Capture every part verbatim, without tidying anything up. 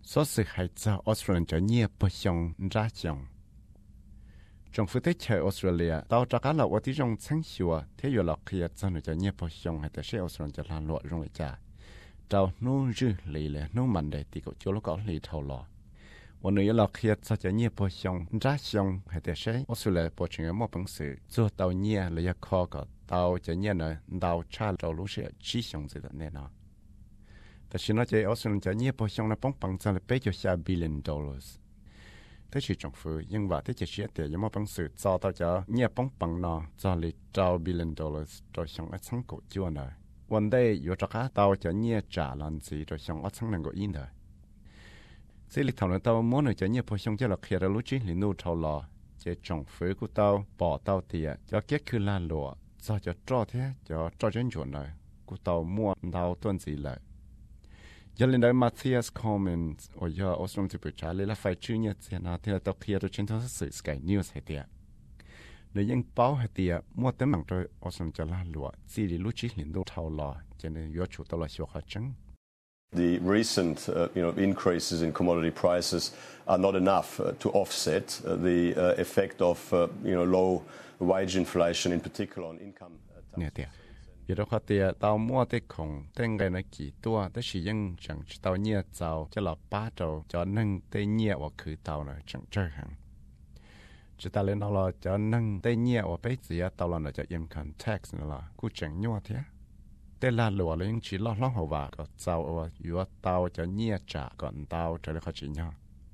số sự hay cho Australia cho nhiều bồi xong ra chồng trong phía tây chơi Australia tàu cho cá lẩu ở tí trong sáng sủa thế giờ lọc kia cho nó cho nhiều bồi xong hay là sẽ Australia cho làm lụa trong lại cha tàu nô dư lì lệ nô mạnh để thì có chỗ nó có lì thầu lòวันนี้เราเคลียร์จะเนี่ยพอชงรัชงให้แต่ใช้ออสเตรเลียพอถึงมอบังสือ做到เนี่ยเลยอยากขอก็到จะเนี่ย呢到差到路是七雄子的แน่นอนแต่ฉันว่าจะออสเตรเลียจะเนี่ยพอชงนะป้องปังจะเลยไป就下 billion dollars แต่是政府ยังว่าที่จะเสียแต่ยังมอบังสือจะ到จะเนี่ยป้องปังเนาะจะเลย到 billion dollars โดยชงอัดสังกุจวนเลยวันได้อยู่จากการ到จะเนี่ยจ่าลันซีโดยชงอัดสังนังกุอินเลยสิ่งที่ทำให้เราม้วนจะเนี่ยพอชงจะหลักเขียนรู้จีหรือนู่นเท่าหล่อจะจงฟื้นกูเตาป่อเตาเตียจะเก็บคือลานหลัวจะจะจ่อเท่จะจ่อจนจวนเลยกูเตาม้วนเตาต้นสีเลยยันเล่นได้มาเทียสคอมเมนต์โอ้ยออสตรที่ประชาเลยละไฟชื่อเนี่ยเสียนะที่เราต้องเคลียร์ตัวชิ้นทั้งสื่อสกายนิวส์ให้เตียในยังเป้าให้เตียม้วนเต็มหลังโดยออสตรจะลานหลัวสิ่งที่รู้จีหรือนู่นเท่าหล่อจะในยอดชุดตลอดชีวิตจัง The recent, uh, you know, increases in commodity prices are not enough uh, to offset uh, the uh, effect of, uh, you know, low wage inflation, in particular on income tax. เนี่ยเดียวอยู่ตรงข้อเดียวตาวมั่วได้คงเต็งกันในกี่ตัวแต่สิยังจังตาวเนี่ยเจ้าจะหลับป้าเจ้าจะนั่งได้เนี่ยว่าคือตาวน่ะจังเจอหังจะตาเล่นเราจะนั่งได้เนี่ยว่าไปเสียตาวเราจะยังคัน tax นั่นล่ะกูจังยั่วเถอะแต่ลาหลัวเลยยังชีล้อล้อหัวว่าก็เจ้าว่าอยู่ว่าเตาจะเนี่ยจ่าก่อนเตาจะเลยเขาจีเนาะ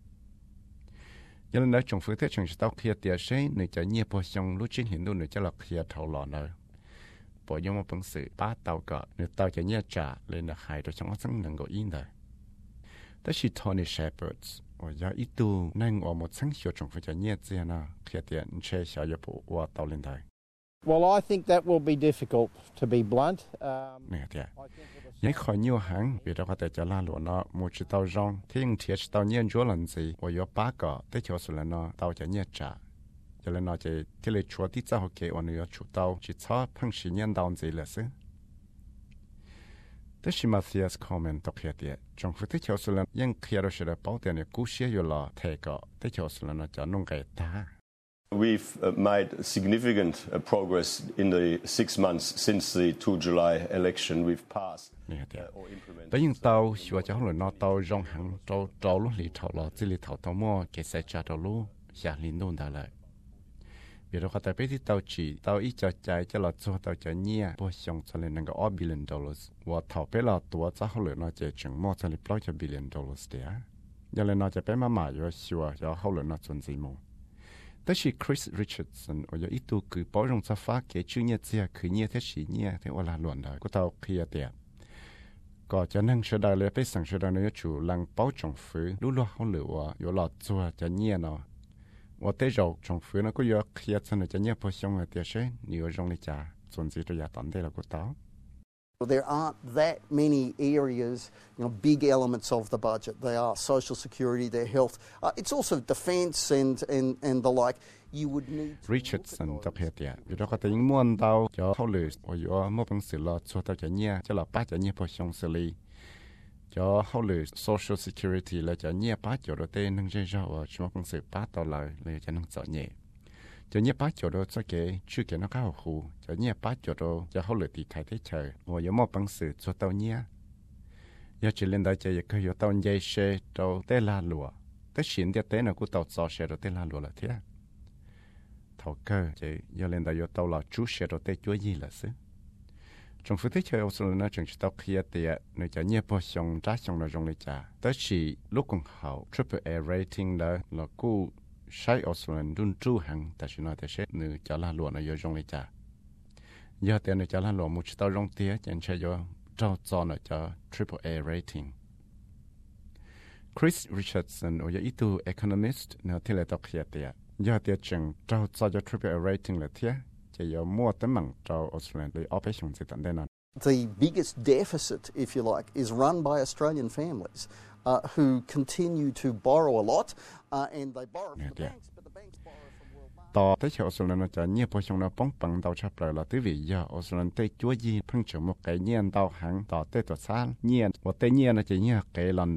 ยังในจงฟื้นเท่าจงจะเตาเคลียร์เตียใช่หนึ่งจะเนี่ยพอชงรู้ชิ้นเห็นดูหนึ่งจะหลักเคลียร์เท่าหล่อเลยพอยังมาเป็นสื่อป้าเตาก็หนึ่งเตาจะเนี่ยจ่าเลยนะหายโดยช่างสังหนึ่งก็อินเลยแต่ชีทอนี่เชฟเปิร์ดว่าอย่าอีตูนั่งออกหมดสังเชียวจงฟื้นจะเนี่ยเจ้านะเคลียร์เตียนเชื่อชาวญี่ปุ่นว่าเตาเล่นได้ Well, I think that will be difficult, to be blunt. Um, เนี่ยเดียวยังคอยnhiều hàng vì đó có thể cho la lụa nó một chút tàu rong thiên thiệt tàu nhiên chúa lần gì và có ba cái tới chỗ số là nó tàu cho nhiên trả cho nên nó chỉ thì lấy chúa tí cho họ kể và nữa chủ tàu chỉ cho phăng sĩ nhiên tàu gì là xứ tới khi Matthias comment đọc hiện địa trong phía tới chỗ số làยังเคลียร์เราจะ保tiền để cứu sĩอยู่là thế cái tới chỗ số là nó cho nông cái ta We've uh, made significant uh, progress in the six months since the two July election. We've passed uh, or implemented. Tại những tàu xua cho họ nó tàu rong hàng tàu tàu lúc lì thầu lò chỉ lì thầu tàu mua cái xe cha tàu lu xả lì nôn đã lại. Vì đó họ tại bây giờ tàu chỉ tàu ít cho chạy cho là cho tàu cho nhia bồi xong cho lên năng cái billion dollars. Và thầu bây giờ tua cho họ nó chỉ chừng mua cho lì bao cho billion dollars đấy. Giờ lên nó chỉ bây mà mà rồi xua cho họ nó chuẩn gì mua. 但是 Chris Richardson 我有一度佢保重做法嘅專業之下佢呢啲事呢啲我來亂來嗰度佢一啲ก็จะนั่งเฉยๆเลยไปสั่งเฉยๆเนี่ยจู่หลังเป้าจงฟื้นรู้ว่าเขาเหลืออยู่หลอดตัวจะเนี่ยเนาะว่าแต่เราจงฟื้นนะก็อยากเคลียร์สนุกจะเนี่ยพอชงเลยเดี๋ยวใช่นี่ว่าจงเลยจ้าส่วนสิ่งที่อยากตอนเดียวก็ต่อ Well, there aren't that many areas, you know, big elements of the budget. They are social security, their health. Uh, it's also defence and, and, and the like. You would need Richardson 特別啲，如果佢哋應滿到就考慮，我如果冇本事咯，做到就呢，就落八就呢破上勢力，就考慮 social security 咧就呢八就到啲能接受啊，冇本事八到來你就能做呢。就呢八就到這個主嘅那個戶，就呢八就到就考慮啲睇啲齊，我有冇本事做到呢？要只領導就亦佢要到嘢些到啲拉路，啲錢啲啲呢個到做些到啲拉路啦，睇。thầu cơ chỉ giờ lên đại tàu là chú sẽ đầu tư chúa gì là xứ trong phía tây châu Âu nó chẳng chỉ tàu kia tiệt nơi trả nhẹ bao xong trả xong là trong này trả tới chỉ lúc còn hậu triple A rating đó là cú sai Australia đun chú hàng tại chỉ nói thế sẽ nơi trả là luôn ở giờ trong này trả giờ tiền nơi trả là luôn một tàu trong tiệt chẳng sẽ do trao cho nó cho triple A rating Chris Richardson ở ít tu economist nó thì là tàu kia tiệt giờ tiệt chừng trao cho cho triple A rating là thế chỉ có mua tấm bằng trao Australia để operation sẽ tận đây nào. The biggest deficit, if you like, is run by Australian families uh, who continue to borrow a lot uh, and they borrow from the banks, but the banks borrow from world markets. ต่อแต่ชาว Australia nóจะเนี่ยพอชงnó ป้องปังดาวชับเลยละที่วิยา Australia เตจั่วยีเพิ่งจะมาไก่เนี่ยดาวหางต่อเตตัวซ่านเนี่ยว่าเตเนี่ยน่ะจะเนี่ยไก่ลันเดอร์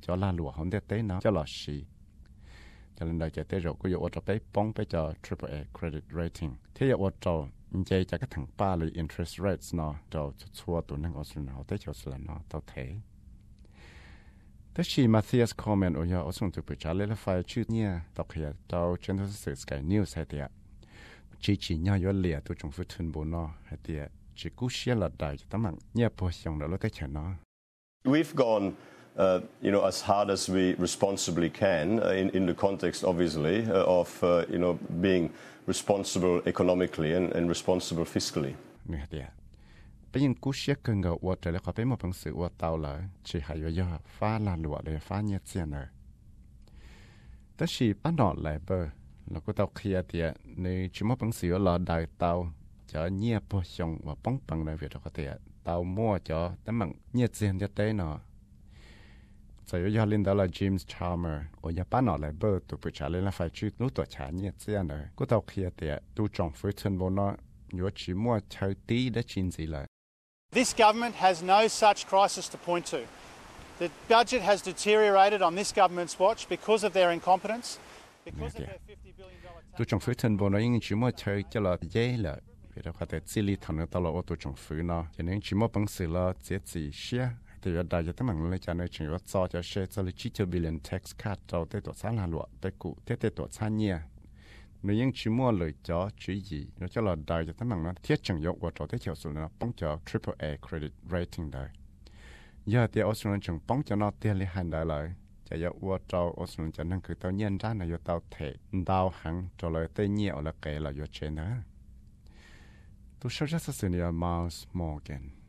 cho là lụa không để tế nó cho là gì cho nên đời cho tế rồi cũng có cho bé bóng bé cho triple A credit rating thế giờ cho chơi cho cái thằng ba là interest rates nó cho xua tụi nó có sự nào tới cho sự là nó tao thế thế khi Matthias comment ở nhà ở trong tụi trả lời là phải chữ nhia đọc hiểu tao trên đó sự Sky News hay tiệt chỉ chỉ nhau yếu lìa tụi chúng phải thun bù nó hay tiệt chỉ cú xia là đại cho tấm bằng nhia bồi xong đó là tới chuyện nó. We've gone, uh, you know, as hard as we responsibly can uh, in in the context, obviously, uh, of uh, you know being responsible economically and, and responsible fiscally. Nè tiệt bây giờ cú xia cần ngờ qua trở lại có bé một bằng sự qua tàu là chỉ hay yếu yếu phá là lụa để phá nhia tiền rồi. Tất chỉ bắt nọ lại bờ là cô tàu kia tiệt nếu chỉ một bằng sự là đại tàu cho nhia bồi xong và bóng bằng lời việc đó có thể tàu mua cho tấm bằng nhia tiền cho tế nó. Giờ yếu lên đó là James Chalmers ở nhà bán nọ lại bờ tụi bữa trả lên là phải chịu nút tuổi trả nhia tiền rồi. Cô tàu kia tiệt tu trồng phơi thân vô nó nhớ chỉ mua chơi tí để chín gì lại. This government has no such crisis to point to. The budget has deteriorated on this government's watch because of their incompetence, because of their fifty billion dollars tax. Tụi trồng phơi thân vô nó nhưng chỉ mua chơi cho là dễ là vì đó có thể xử lý thằng nó tao là ô tô trồng phơi nó cho nên chỉ mua bằng sự là dễ gì xia thì ở đây cho tấm bằng lấy cho nên chỉ có cho cho xe cho là chỉ cho billion tax cut cho tới tuổi sáng là lụa tới cụ tới tới tuổi sáng nhia nếu những chỉ mua lời cho chỉ gì nó cho là đại cho tấm bằng nó thiết chẳng dụng của cho tới chiều xuống nó bóng cho triple A credit rating đời giờ thì Australia chẳng bóng cho nó tiền lấy hành đại lại cho giờ qua cho Australia cho nên cứ tao nhân ra là giờ tao thể tao hẳn cho lời tây nhiều là kể là giờ trên đó tôi sẽ rất là xin nhờ Miles Morgan.